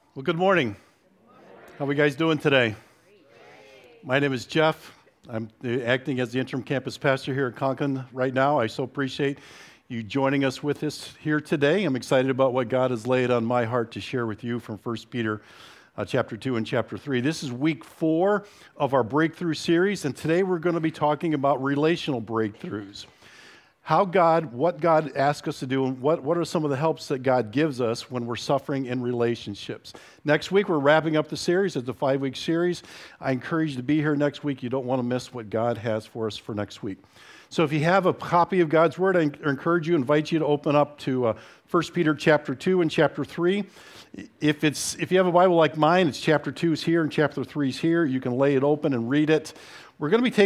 Well, good morning. How are you guys doing today? My name is Jeff. I'm acting as the interim campus pastor here at Conklin right now. I so appreciate you joining us with us here today. I'm excited about what God has laid on my heart to share with you from 1 Peter chapter 2 and chapter 3. This is week 4 of our breakthrough series, and today we're going to be talking about relational breakthroughs. What God asks us to do, and what are some of the helps that God gives us when we're suffering in relationships. Next week, we're wrapping up the series. It's a 5-week series. I encourage you to be here next week. You don't want to miss what God has for us for next week. So if you have a copy of God's Word, I invite you to open up to 1 Peter chapter 2 and chapter 3. If you have a Bible like mine, it's chapter 2 is here and chapter 3 is here. You can lay it open and read it. We're going to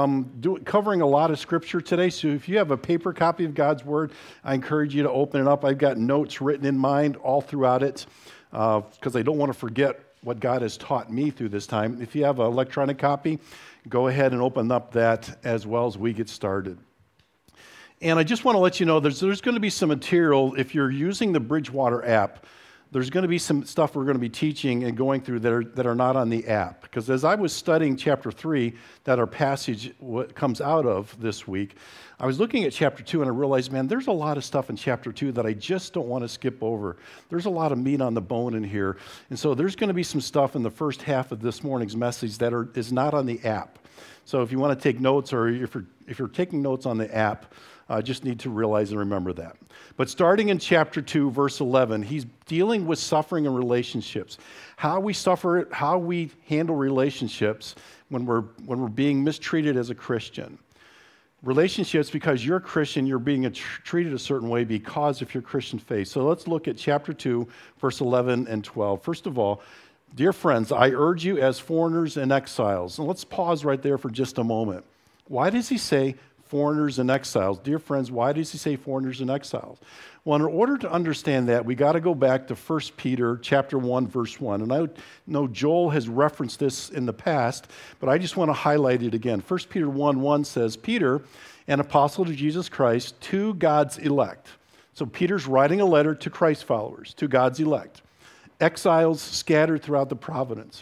be covering a lot of Scripture today, so if you have a paper copy of God's Word, I encourage you to open it up. I've got notes written in mind all throughout it because I don't want to forget what God has taught me through this time. If you have an electronic copy, go ahead and open up that as well as we get started. And I just want to let you know there's going to be some material, if you're using the Bridgewater app, there's going to be some stuff we're going to be teaching and going through that are not on the app. Because as I was studying chapter 3, that our passage comes out of this week, I was looking at chapter 2 and I realized, man, there's a lot of stuff in chapter 2 that I just don't want to skip over. There's a lot of meat on the bone in here. And so there's going to be some stuff in the first half of this morning's message that is not on the app. So if you want to take notes, or if you're taking notes on the app, just need to realize and remember that. But starting in chapter 2, verse 11, he's dealing with suffering in relationships. How we suffer it, how we handle relationships when we're being mistreated as a Christian. Relationships, because you're a Christian, you're being treated a certain way because of your Christian faith. So let's look at chapter 2, verse 11 and 12. First of all, dear friends, I urge you as foreigners and exiles. And let's pause right there for just a moment. Why does he say foreigners and exiles? Dear friends, why does he say foreigners and exiles? Well, in order to understand that, we got to go back to 1 Peter chapter 1, verse 1. And I know Joel has referenced this in the past, but I just want to highlight it again. 1 Peter 1:1 says, Peter, an apostle to Jesus Christ, to God's elect. So Peter's writing a letter to Christ followers, to God's elect. Exiles scattered throughout the province.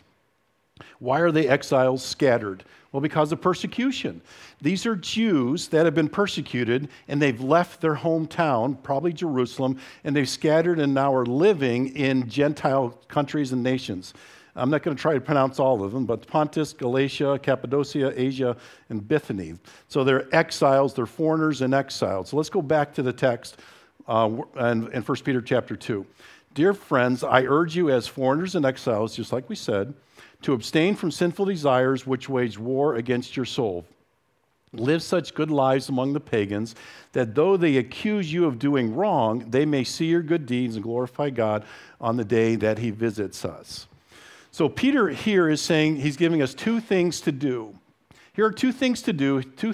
Why are they exiles scattered? Well, because of persecution. These are Jews that have been persecuted, and they've left their hometown, probably Jerusalem, and they've scattered and now are living in Gentile countries and nations. I'm not going to try to pronounce all of them, but Pontus, Galatia, Cappadocia, Asia, and Bithynia. So they're exiles, they're foreigners and exiles. So let's go back to the text in 1 Peter chapter 2. Dear friends, I urge you as foreigners and exiles, just like we said, to abstain from sinful desires which wage war against your soul. Live such good lives among the pagans that though they accuse you of doing wrong, they may see your good deeds and glorify God on the day that he visits us. So Peter here is saying he's giving us two things to do. Here are two things to do, two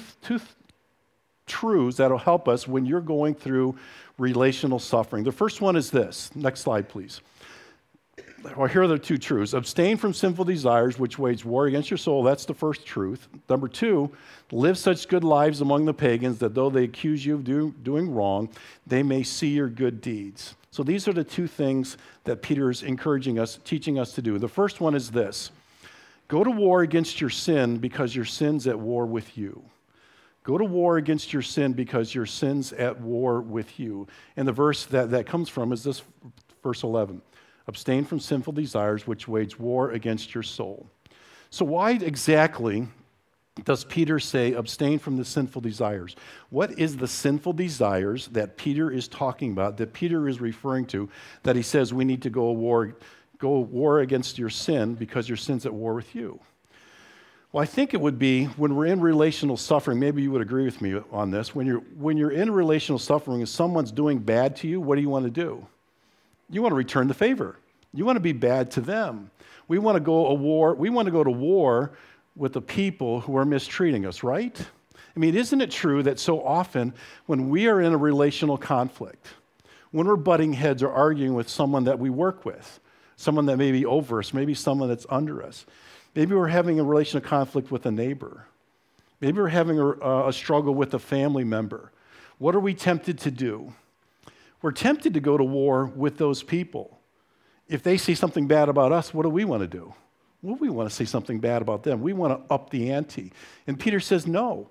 truths that will help us when you're going through relational suffering. The first one is this. Next slide, please. Well, here are the two truths. Abstain from sinful desires, which wage war against your soul. That's the first truth. Number 2, live such good lives among the pagans that though they accuse you of doing wrong, they may see your good deeds. So these are the two things that Peter is encouraging us, teaching us to do. The first one is this. Go to war against your sin because your sin's at war with you. Go to war against your sin because your sin's at war with you. And the verse that comes from is this, verse 11. Abstain from sinful desires which wage war against your soul. So why exactly does Peter say abstain from the sinful desires? What is the sinful desires that Peter is talking about, that Peter is referring to, that he says we need to go war against your sin because your sin's at war with you? Well, I think it would be when we're in relational suffering, maybe you would agree with me on this, when you're in relational suffering and someone's doing bad to you, what do you want to do? You want to return the favor. You want to be bad to them. We want to go to war with the people who are mistreating us, right? I mean, isn't it true that so often when we are in a relational conflict, when we're butting heads or arguing with someone that we work with, someone that may be over us, maybe someone that's under us, maybe we're having a relational conflict with a neighbor, maybe we're having a struggle with a family member, what are we tempted to do? We're tempted to go to war with those people. if they say something bad about us, what do we want to do? Well, we want to say something bad about them. We want to up the ante. And Peter says, no.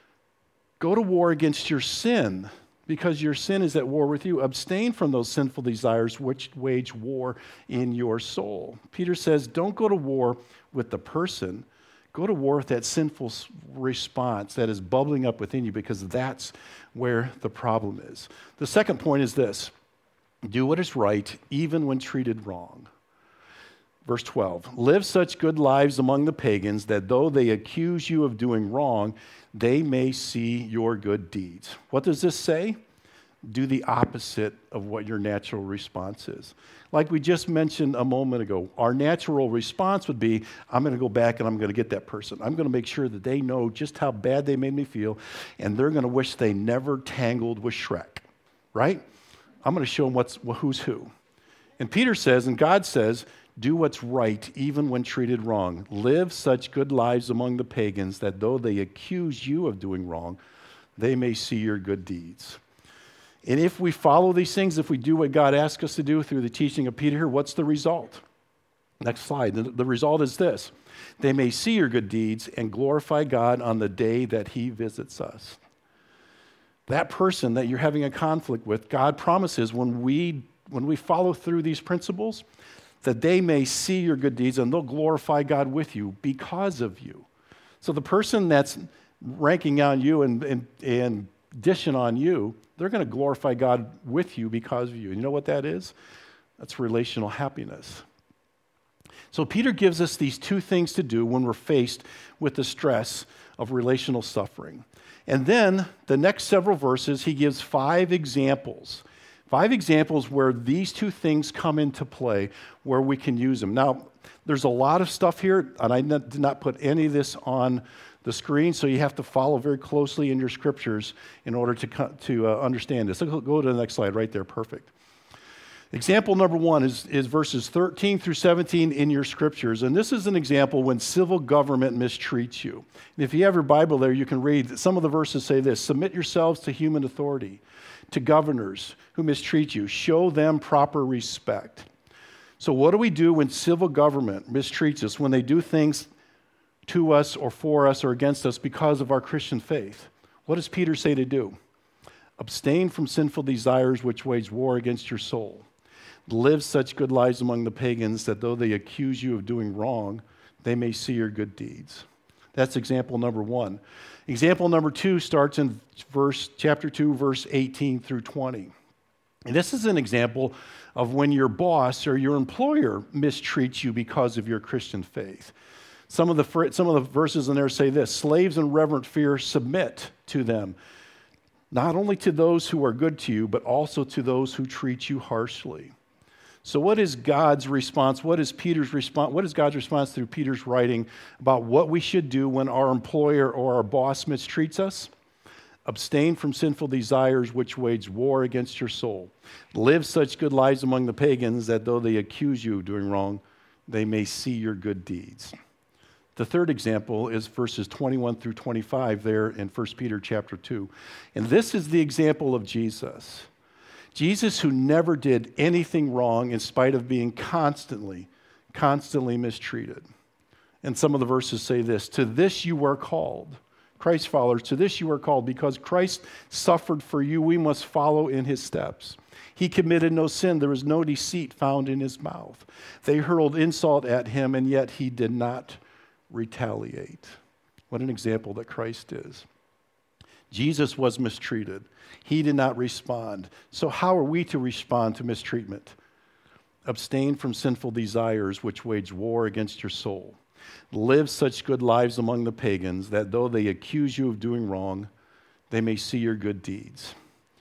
Go to war against your sin, because your sin is at war with you. Abstain from those sinful desires which wage war in your soul. Peter says, don't go to war with the person. Go to war with that sinful response that is bubbling up within you, because that's where the problem is. The second point is this: do what is right, even when treated wrong. Verse 12, live such good lives among the pagans that though they accuse you of doing wrong, they may see your good deeds. What does this say? Do the opposite of what your natural response is. Like we just mentioned a moment ago, our natural response would be, I'm going to go back and I'm going to get that person. I'm going to make sure that they know just how bad they made me feel, and they're going to wish they never tangled with Shrek, right? I'm going to show them who's who. And Peter says, and God says, do what's right even when treated wrong. Live such good lives among the pagans that though they accuse you of doing wrong, they may see your good deeds. And if we follow these things, if we do what God asks us to do through the teaching of Peter here, what's the result? Next slide. The result is this: they may see your good deeds and glorify God on the day that he visits us. That person that you're having a conflict with, God promises when we follow through these principles, that they may see your good deeds and they'll glorify God with you because of you. So the person that's ranking on you and dishing on you, they're going to glorify God with you because of you. And you know what that is? That's relational happiness. So Peter gives us these two things to do when we're faced with the stress of relational suffering. And then the next several verses, he gives 5 examples. 5 examples where these two things come into play, where we can use them. Now, there's a lot of stuff here, and I did not put any of this on the screen, so you have to follow very closely in your scriptures in order to understand this. So go to the next slide right there. Perfect. Example number 1 is verses 13 through 17 in your scriptures. And this is an example when civil government mistreats you. And if you have your Bible there, you can read. Some of the verses say this: submit yourselves to human authority, to governors who mistreat you. Show them proper respect. So what do we do when civil government mistreats us, when they do things to us or for us or against us because of our Christian faith? What does Peter say to do? Abstain from sinful desires which wage war against your soul. Live such good lives among the pagans that though they accuse you of doing wrong, they may see your good deeds. That's example number 1. Example number 2 starts in chapter 2, verse 18 through 20. And this is an example of when your boss or your employer mistreats you because of your Christian faith. Some of the verses in there say this: slaves in reverent fear, submit to them, not only to those who are good to you, but also to those who treat you harshly. So what is God's response? What is Peter's response? What is God's response through Peter's writing about what we should do when our employer or our boss mistreats us? Abstain from sinful desires which wage war against your soul. Live such good lives among the pagans that though they accuse you of doing wrong, they may see your good deeds. The third example is verses 21 through 25 there in 1 Peter chapter 2. And this is the example of Jesus. Jesus, who never did anything wrong in spite of being constantly mistreated. And some of the verses say this: to this you were called. Christ followers, to this you are called, because Christ suffered for you, we must follow in his steps. He committed no sin, there was no deceit found in his mouth. They hurled insult at him, and yet he did not retaliate. What an example that Christ is. Jesus was mistreated. He did not respond. So how are we to respond to mistreatment? Abstain from sinful desires which wage war against your soul. Live such good lives among the pagans that though they accuse you of doing wrong, they may see your good deeds.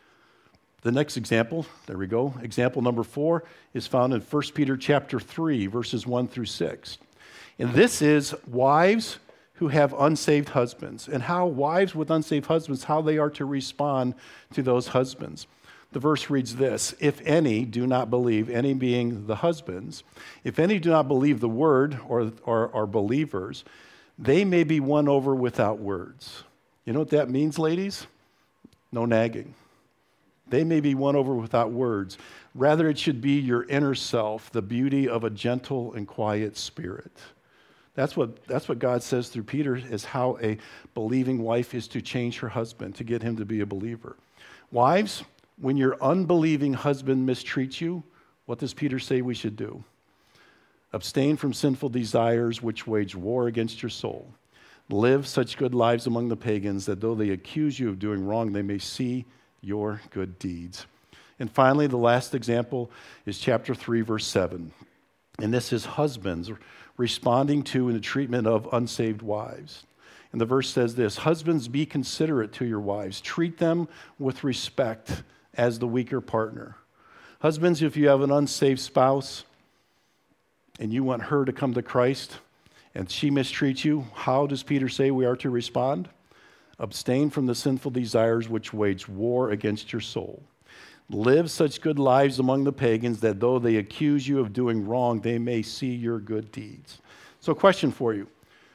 The next example, there we go. Example number 4 is found in 1 Peter chapter 3, verses 1 through 6. And this is wives who have unsaved husbands, and how wives with unsaved husbands, how they are to respond to those husbands. The verse reads this: if any do not believe, any being the husbands, if any do not believe the word or are believers, they may be won over without words. You know what that means, ladies? No nagging. They may be won over without words. Rather, it should be your inner self, the beauty of a gentle and quiet spirit. That's what God says through Peter, is how a believing wife is to change her husband, to get him to be a believer. Wives, when your unbelieving husband mistreats you, what does Peter say we should do? Abstain from sinful desires which wage war against your soul. Live such good lives among the pagans that though they accuse you of doing wrong, they may see your good deeds. And finally, the last example is chapter 3, verse 7. And this is husbands responding to the treatment of unsaved wives. And the verse says this: husbands, be considerate to your wives. Treat them with respect as the weaker partner. Husbands, if you have an unsaved spouse and you want her to come to Christ and she mistreats you, how does Peter say we are to respond? Abstain from the sinful desires which wage war against your soul. Live such good lives among the pagans that though they accuse you of doing wrong, they may see your good deeds. So, question for you.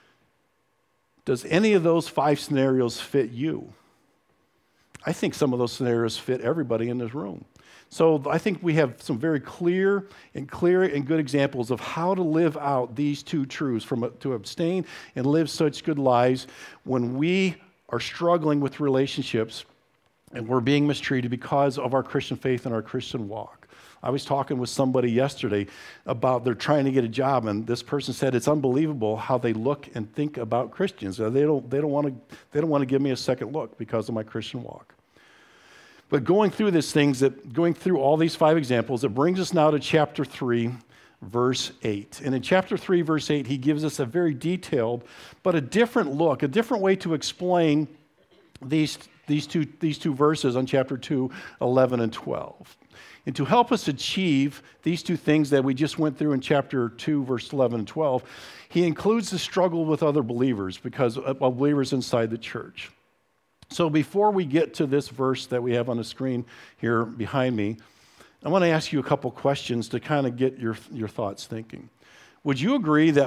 Does any of those 5 scenarios fit you? I think some of those scenarios fit everybody in this room. So I think we have some very clear and good examples of how to live out these 2 truths, to abstain and live such good lives when we are struggling with relationships and we're being mistreated because of our Christian faith and our Christian walk. I was talking with somebody yesterday about they're trying to get a job, and this person said it's unbelievable how they look and think about Christians. They don't want to give me a second look because of my Christian walk. But going through all these 5 examples, it brings us now to chapter 3, verse 8. And in chapter 3, verse 8, he gives us a very detailed, but a different look, a different way to explain these two verses on chapter 2, 11 and 12. And to help us achieve these 2 things that we just went through in chapter 2, verse 11 and 12, he includes the struggle with other believers, because of believers inside the church. So before we get to this verse that we have on the screen here behind me, I want to ask you a couple questions to kind of get your thoughts thinking. Would you agree that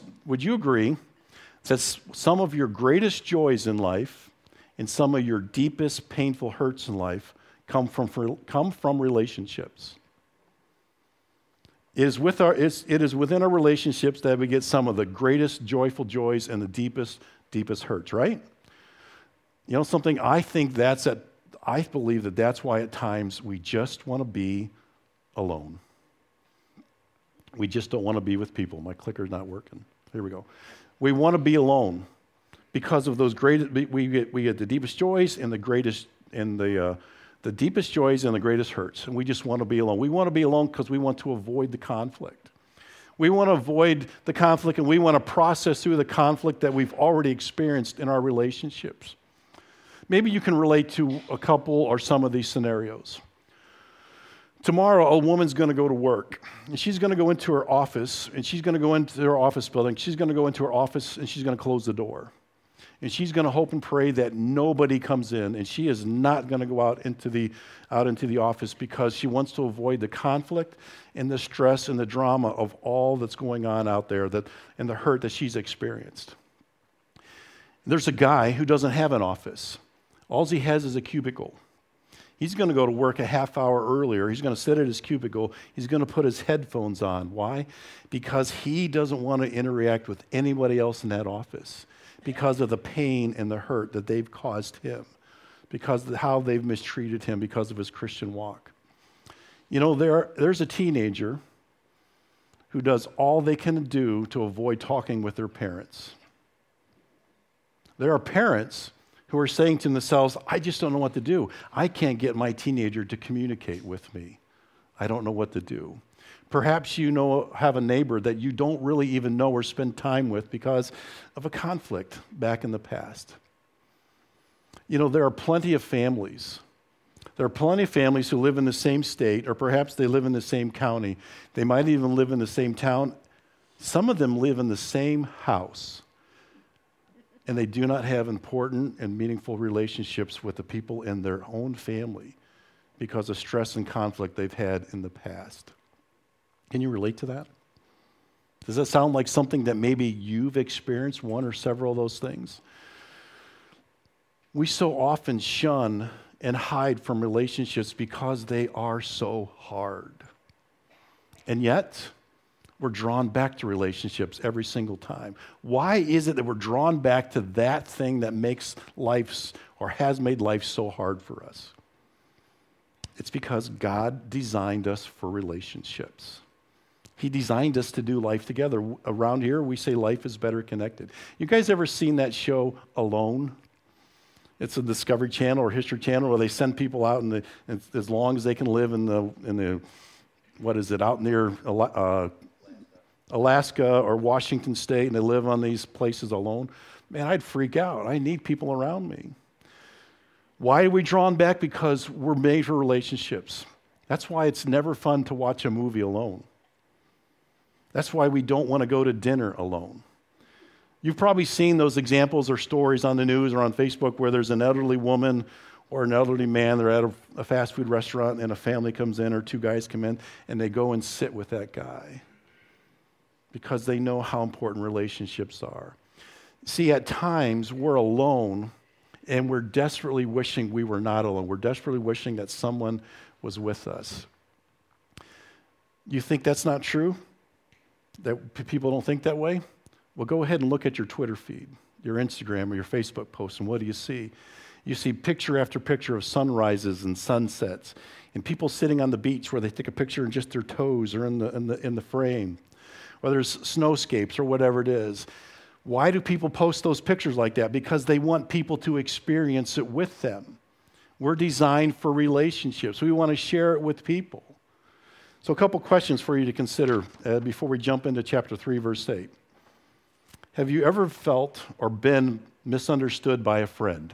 some of your greatest joys in life and some of your deepest painful hurts in life come from relationships? It is within our relationships that we get some of the greatest joyful joys and the deepest hurts, right? You know something, I believe that's why at times we just want to be alone. We just don't want to be with people. My clicker's not working. Here we go. We want to be alone because of those we get the deepest joys and the deepest joys and the greatest hurts, and we just want to be alone. We want to be alone because we want to avoid the conflict. We want to avoid the conflict, and we want to process through the conflict that we've already experienced in our relationships. Maybe you can relate to a couple or some of these scenarios. Tomorrow, a woman's going to go to work, and she's going to go into her office, and she's going to go into her office building. She's going to go into her office, and she's going to close the door. And she's going to hope and pray that nobody comes in, and she is not going to go out into the office because she wants to avoid the conflict and the stress and the drama of all that's going on out there and the hurt that she's experienced. There's a guy who doesn't have an office. All he has is a cubicle. He's going to go to work a half hour earlier. He's going to sit at his cubicle. He's going to put his headphones on. Why? Because he doesn't want to interact with anybody else in that office because of the pain and the hurt that they've caused him, because of how they've mistreated him because of his Christian walk. You know, there's a teenager who does all they can do to avoid talking with their parents. There are parents who are saying to themselves, I just don't know what to do. I can't get my teenager to communicate with me. I don't know what to do. Perhaps you have a neighbor that you don't really even know or spend time with because of a conflict back in the past. You know, there are plenty of families. There are plenty of families who live in the same state, or perhaps they live in the same county. They might even live in the same town. Some of them live in the same house. And they do not have important and meaningful relationships with the people in their own family because of stress and conflict they've had in the past. Can you relate to that? Does that sound like something that maybe you've experienced, one or several of those things? We so often shun and hide from relationships because they are so hard. And yet, we're drawn back to relationships every single time. Why is it that we're drawn back to that thing that makes life or has made life so hard for us? It's because God designed us for relationships. He designed us to do life together. Around here, we say life is better connected. You guys ever seen that show, Alone? It's a Discovery Channel or History Channel where they send people out and as long as they can live in the what is it, out near Alaska or Washington State, and they live on these places alone. Man, I'd freak out. I need people around me. Why are we drawn back? Because we're made for relationships. That's why it's never fun to watch a movie alone. That's why we don't want to go to dinner alone. You've probably seen those examples or stories on the news or on Facebook where there's an elderly woman or an elderly man, they're at a fast food restaurant and a family comes in or two guys come in and they go and sit with that guy because they know how important relationships are. See, at times we're alone and we're desperately wishing we were not alone. We're desperately wishing that someone was with us. You think that's not true? That people don't think that way? Well, go ahead and look at your Twitter feed, your Instagram or your Facebook post, and what do you see? You see picture after picture of sunrises and sunsets, and people sitting on the beach where they take a picture and just their toes are in the frame, or there's snowscapes or whatever it is. Why do people post those pictures like that? Because they want people to experience it with them. We're designed for relationships. We want to share it with people. So a couple questions for you to consider before we jump into chapter 3, verse 8. Have you ever felt or been misunderstood by a friend?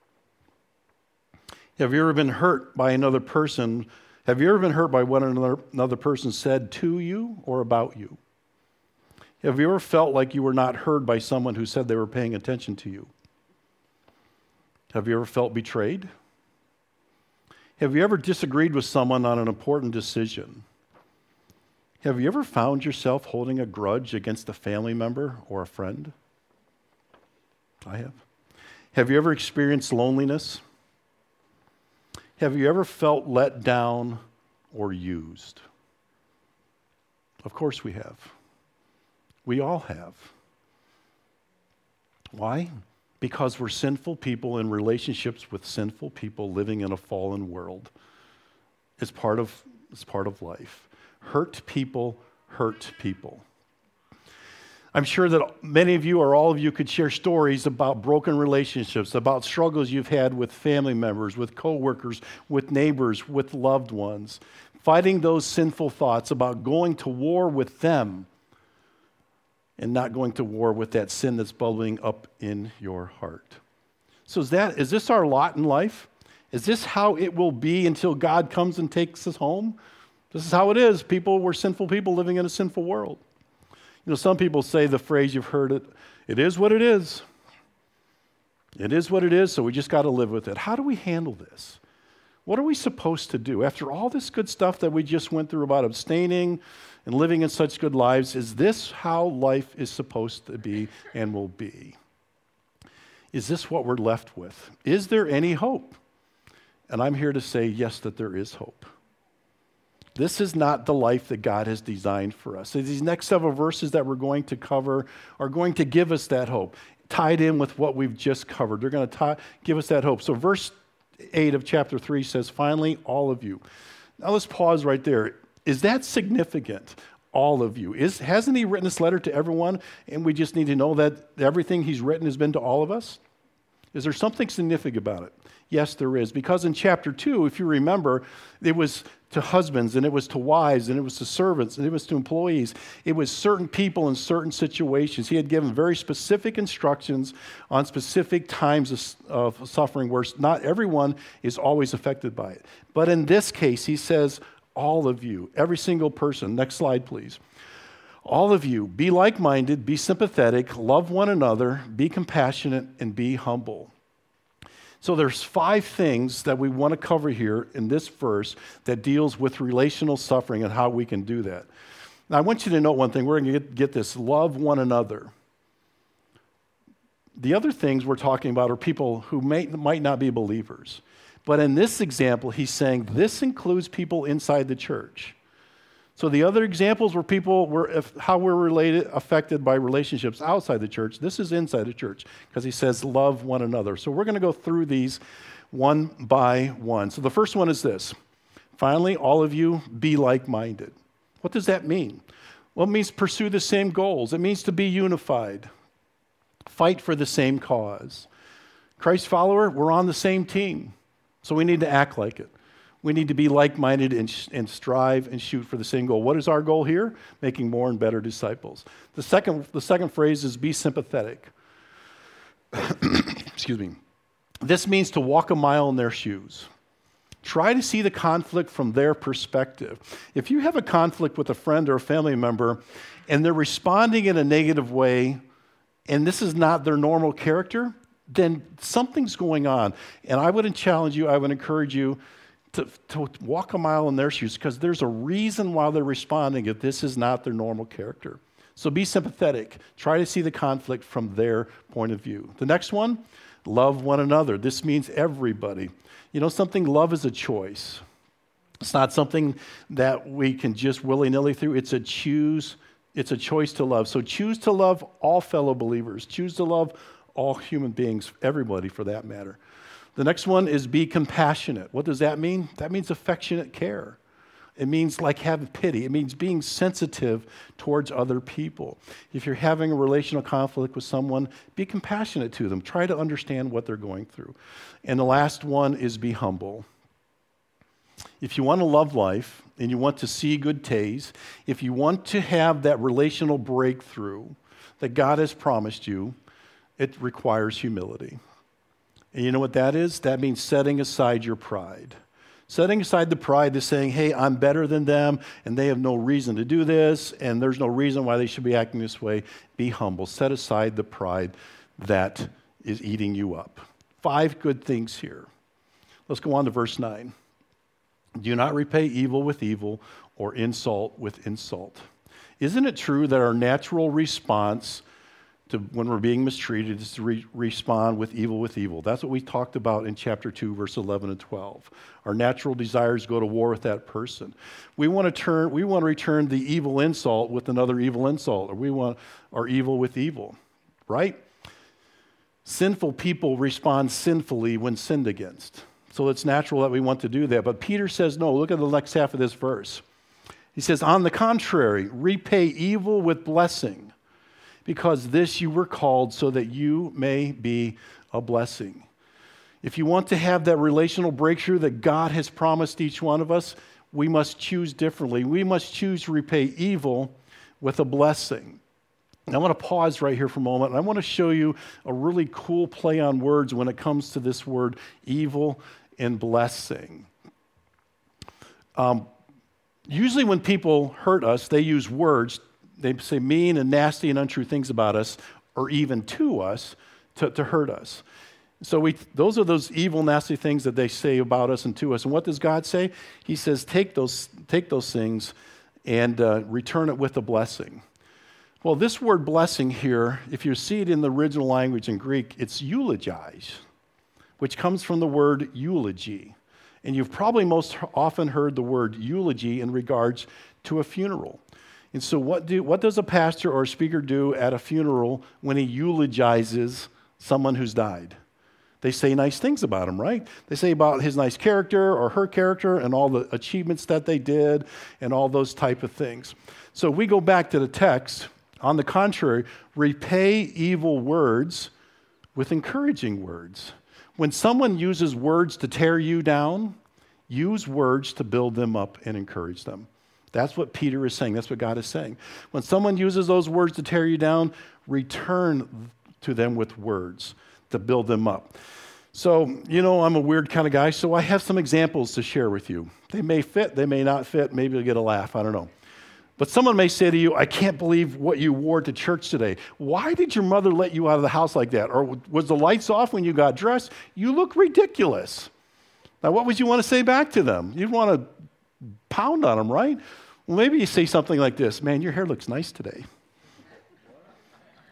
Have you ever been hurt by another person? Have you ever been hurt by what another person said to you or about you? Have you ever felt like you were not heard by someone who said they were paying attention to you? Have you ever felt betrayed? Have you ever disagreed with someone on an important decision? Have you ever found yourself holding a grudge against a family member or a friend? I have. Have you ever experienced loneliness? Have you ever felt let down or used? Of course we have. We all have. Why? Because we're sinful people in relationships with sinful people living in a fallen world. It's part of life. Hurt people hurt people. I'm sure that many of you or all of you could share stories about broken relationships, about struggles you've had with family members, with coworkers, with neighbors, with loved ones, fighting those sinful thoughts about going to war with them and not going to war with that sin that's bubbling up in your heart. So is this our lot in life? Is this how it will be until God comes and takes us home? This is how it is. We're sinful people living in a sinful world. You know, some people say the phrase, you've heard it, it is what it is. It is what it is, so we just got to live with it. How do we handle this? What are we supposed to do? After all this good stuff that we just went through about abstaining and living in such good lives, is this how life is supposed to be and will be? Is this what we're left with? Is there any hope? And I'm here to say, yes, that there is hope. This is not the life that God has designed for us. So these next several verses that we're going to cover are going to give us that hope, tied in with what we've just covered. They're going to give us that hope. So verse 8 of chapter 3 says, finally, all of you. Now let's pause right there. Is that significant? All of you. Hasn't he written this letter to everyone, and we just need to know that everything he's written has been to all of us? Is there something significant about it? Yes, there is. Because in chapter 2, if you remember, it was to husbands, and it was to wives, and it was to servants, and it was to employees. It was certain people in certain situations. He had given very specific instructions on specific times of suffering where not everyone is always affected by it. But in this case, he says, all of you, every single person. Next slide, please. All of you, be like-minded, be sympathetic, love one another, be compassionate, and be humble. So there's 5 things that we want to cover here in this verse that deals with relational suffering and how we can do that. Now, I want you to know one thing. We're going to get this. Love one another. The other things we're talking about are people who might not be believers. But in this example, he's saying this includes people inside the church. So the other examples were how we're affected by relationships outside the church. This is inside the church because he says love one another. So we're going to go through these one by one. So the first one is this. Finally, all of you be like-minded. What does that mean? Well, it means pursue the same goals. It means to be unified. Fight for the same cause. Christ follower, we're on the same team. So we need to act like it. We need to be like-minded and strive and shoot for the same goal. What is our goal here? Making more and better disciples. The second phrase is be sympathetic. Excuse me. This means to walk a mile in their shoes. Try to see the conflict from their perspective. If you have a conflict with a friend or a family member and they're responding in a negative way and this is not their normal character, then something's going on. And I would challenge you, I would encourage you to walk a mile in their shoes because there's a reason why they're responding if this is not their normal character. So be sympathetic. Try to see the conflict from their point of view. The next one, love one another. This means everybody. You know something? Love is a choice. It's not something that we can just willy-nilly through. It's a choice to love. So choose to love all fellow believers. Choose to love all human beings, everybody for that matter. The next one is be compassionate. What does that mean? That means affectionate care. It means like having pity. It means being sensitive towards other people. If you're having a relational conflict with someone, be compassionate to them. Try to understand what they're going through. And the last one is be humble. If you want to love life and you want to see good days, if you want to have that relational breakthrough that God has promised you, it requires humility. And you know what that is? That means setting aside your pride. Setting aside the pride is saying, hey, I'm better than them, and they have no reason to do this, and there's no reason why they should be acting this way. Be humble. Set aside the pride that is eating you up. 5 good things here. Let's go on to verse 9. Do not repay evil with evil or insult with insult. Isn't it true that our natural response to when we're being mistreated is to respond with evil? That's what we talked about in chapter 2, verse 11 and 12. Our natural desires go to war with that person. We want to return the evil insult with another evil insult, or we want our evil with evil, right? Sinful people respond sinfully when sinned against. So it's natural that we want to do that. But Peter says, no, look at the next half of this verse. He says, on the contrary, repay evil with blessing, because this you were called so that you may be a blessing. If you want to have that relational breakthrough that God has promised each one of us, we must choose differently. We must choose to repay evil with a blessing. And I want to pause right here for a moment, and I want to show you a really cool play on words when it comes to this word evil and blessing. Usually when people hurt us, they use words. They say mean and nasty and untrue things about us, or even to us, to hurt us. So those are those evil, nasty things that they say about us and to us. And what does God say? He says, take those things and return it with a blessing. Well, this word blessing here, if you see it in the original language in Greek, it's eulogize, which comes from the word eulogy. And you've probably most often heard the word eulogy in regards to a funeral. And so what does a pastor or a speaker do at a funeral when he eulogizes someone who's died? They say nice things about him, right? They say about his nice character or her character and all the achievements that they did and all those type of things. So we go back to the text. On the contrary, repay evil words with encouraging words. When someone uses words to tear you down, use words to build them up and encourage them. That's what Peter is saying. That's what God is saying. When someone uses those words to tear you down, return to them with words to build them up. So, I'm a weird kind of guy, so I have some examples to share with you. They may fit, they may not fit. Maybe you'll get a laugh. I don't know. But someone may say to you, I can't believe what you wore to church today. Why did your mother let you out of the house like that? Or was the lights off when you got dressed? You look ridiculous. Now, what would you want to say back to them? You'd want to pound on them, right? Well, maybe you say something like this, man, your hair looks nice today.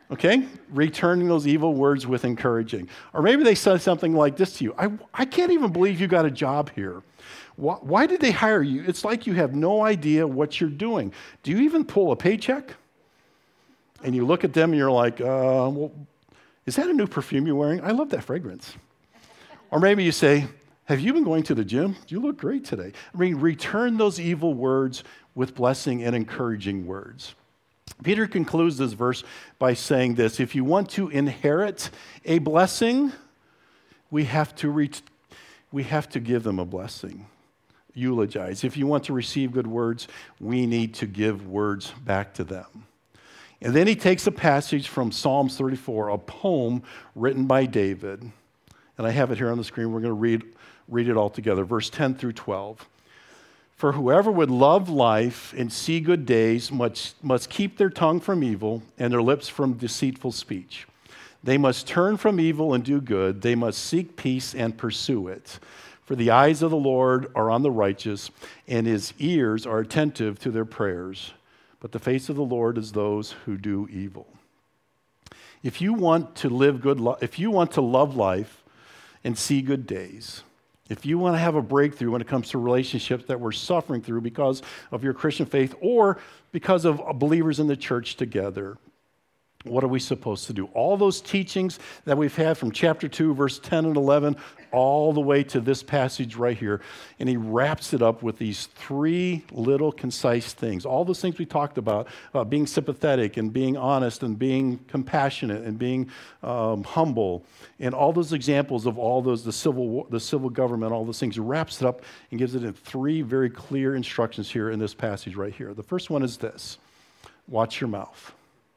Okay? Returning those evil words with encouraging. Or maybe they said something like this to you. I can't even believe you got a job here. Why did they hire you? It's like you have no idea what you're doing. Do you even pull a paycheck? And you look at them and you're like, well, is that a new perfume you're wearing? I love that fragrance. Or maybe you say, have you been going to the gym? You look great today. I mean, return those evil words with blessing and encouraging words. Peter concludes this verse by saying this: if you want to inherit a blessing, we have to give them a blessing. Eulogize. If you want to receive good words, we need to give words back to them. And then he takes a passage from Psalms 34, a poem written by David. And I have it here on the screen. We're going to read it all together, verse 10 through 12. For whoever would love life and see good days must keep their tongue from evil and their lips from deceitful speech. They must turn from evil and do good. They must seek peace and pursue it. For the eyes of the Lord are on the righteous, and his ears are attentive to their prayers. But the face of the Lord is those who do evil. If you want to live good, if you want to love life and see good days, if you want to have a breakthrough when it comes to relationships that we're suffering through because of your Christian faith or because of believers in the church together, what are we supposed to do? All those teachings that we've had from chapter 2, verse 10 and 11, all the way to this passage right here. And he wraps it up with these three little concise things. All those things we talked about being sympathetic and being honest and being compassionate and being humble. And all those examples of all those, the civil government, all those things. He wraps it up and gives it in three very clear instructions here in this passage right here. The first one is this: watch your mouth.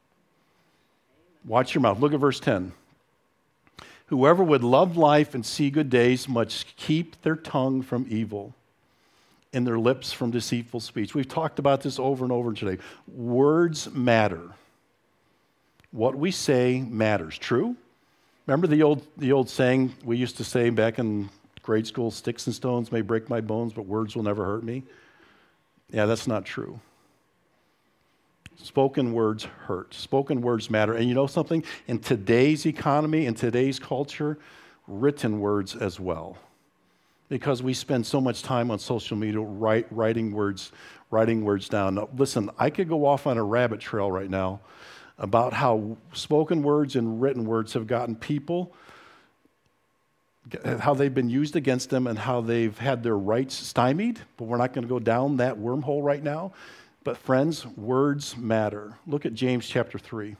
Watch your mouth. Look at verse 10. Whoever would love life and see good days must keep their tongue from evil and their lips from deceitful speech. We've talked about this over and over today. Words matter. What we say matters. True? Remember the old saying we used to say back in grade school, sticks and stones may break my bones, but words will never hurt me? Yeah, that's not true. Spoken words hurt. Spoken words matter. And you know something? In today's economy, in today's culture, written words as well. Because we spend so much time on social media writing words down. Now, listen, I could go off on a rabbit trail right now about how spoken words and written words have gotten people, how they've been used against them and how they've had their rights stymied. But we're not going to go down that wormhole right now. But friends, words matter. Look at James chapter 3.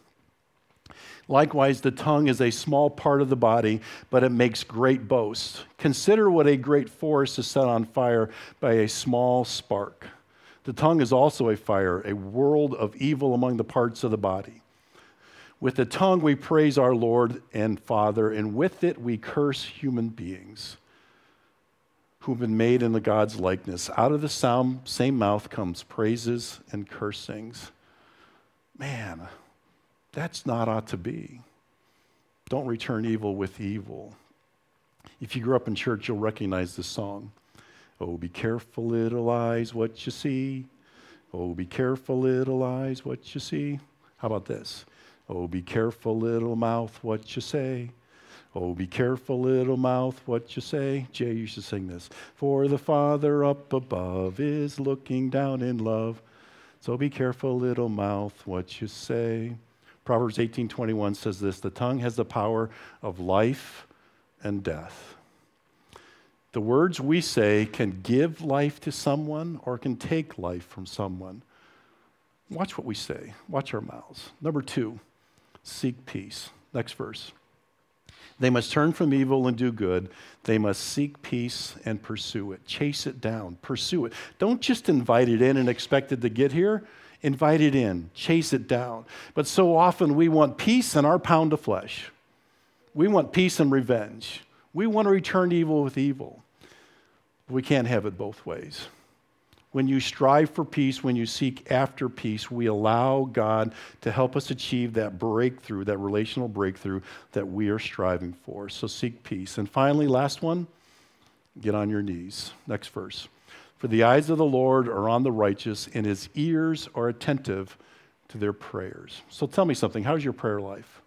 Likewise, the tongue is a small part of the body, but it makes great boasts. Consider what a great forest is set on fire by a small spark. The tongue is also a fire, a world of evil among the parts of the body. With the tongue we praise our Lord and Father, and with it we curse human beings who've been made in the God's likeness. Out of the same mouth comes praises and cursings. Man, that's not ought to be. Don't return evil with evil. If you grew up in church, you'll recognize this song. Oh, be careful, little eyes, what you see. Oh, be careful, little eyes, what you see. How about this? Oh, be careful, little mouth, what you say. Oh, be careful, little mouth, what you say. Jay used to sing this. For the Father up above is looking down in love. So be careful, little mouth, what you say. Proverbs 18:21 says this: the tongue has the power of life and death. The words we say can give life to someone or can take life from someone. Watch what we say. Watch our mouths. Number 2, seek peace. Next verse. They must turn from evil and do good. They must seek peace and pursue it. Chase it down. Pursue it. Don't just invite it in and expect it to get here. Invite it in. Chase it down. But so often we want peace and our pound of flesh. We want peace and revenge. We want to return evil with evil. We can't have it both ways. When you strive for peace, when you seek after peace, we allow God to help us achieve that breakthrough, that relational breakthrough that we are striving for. So seek peace. And finally, last one, get on your knees. Next verse. For the eyes of the Lord are on the righteous, and his ears are attentive to their prayers. So tell me something. How's your prayer life?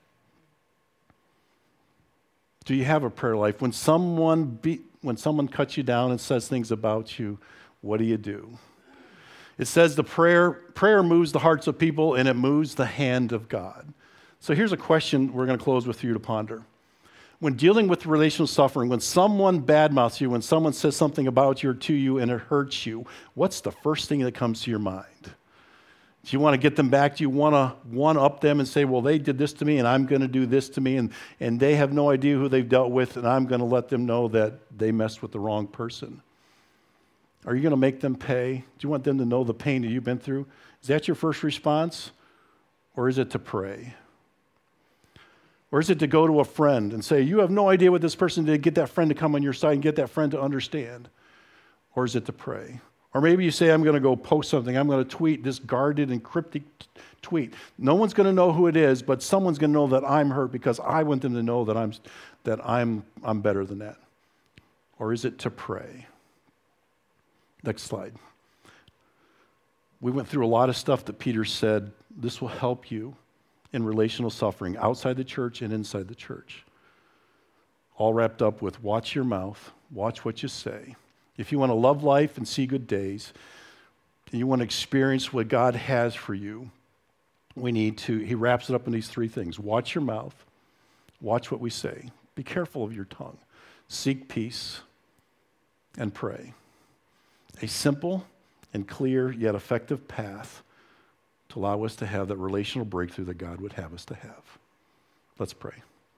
Do you have a prayer life? When someone cuts you down and says things about you, what do? It says the prayer moves the hearts of people and it moves the hand of God. So here's a question we're going to close with for you to ponder. When dealing with relational suffering, when someone badmouths you, when someone says something about you or to you and it hurts you, what's the first thing that comes to your mind? Do you want to get them back? Do you want to one-up them and say, well, they did this to me and I'm going to do this to me, and they have no idea who they've dealt with, and I'm going to let them know that they messed with the wrong person? Are you going to make them pay? Do you want them to know the pain that you've been through? Is that your first response? Or is it to pray? Or is it to go to a friend and say, you have no idea what this person did, get that friend to come on your side and get that friend to understand? Or is it to pray? Or maybe you say, I'm going to go post something. I'm going to tweet this guarded and cryptic tweet. No one's going to know who it is, but someone's going to know that I'm hurt because I want them to know that I'm better than that. Or is it to pray? Next slide. We went through a lot of stuff that Peter said, this will help you in relational suffering outside the church and inside the church. All wrapped up with watch your mouth, watch what you say. If you want to love life and see good days, and you want to experience what God has for you, he wraps it up in these three things. Watch your mouth, watch what we say. Be careful of your tongue. Seek peace and pray. A simple and clear yet effective path to allow us to have that relational breakthrough that God would have us to have. Let's pray.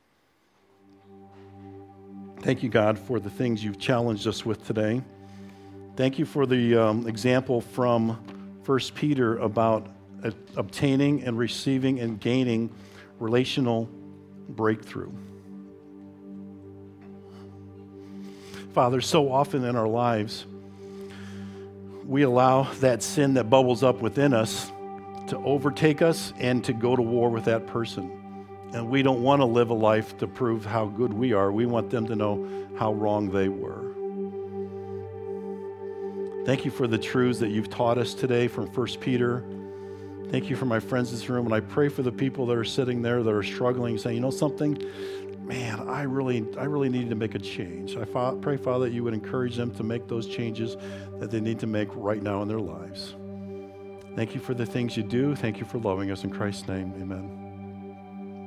Thank you, God, for the things you've challenged us with today. Thank you for the example from 1 Peter about obtaining and receiving and gaining relational breakthrough. Father, so often in our lives, we allow that sin that bubbles up within us to overtake us and to go to war with that person. And we don't want to live a life to prove how good we are. We want them to know how wrong they were. Thank you for the truths that you've taught us today from 1 Peter. Thank you for my friends in this room. And I pray for the people that are sitting there that are struggling, saying, you know something? Man, I really need to make a change. I pray, Father, that you would encourage them to make those changes that they need to make right now in their lives. Thank you for the things you do. Thank you for loving us. In Christ's name, amen.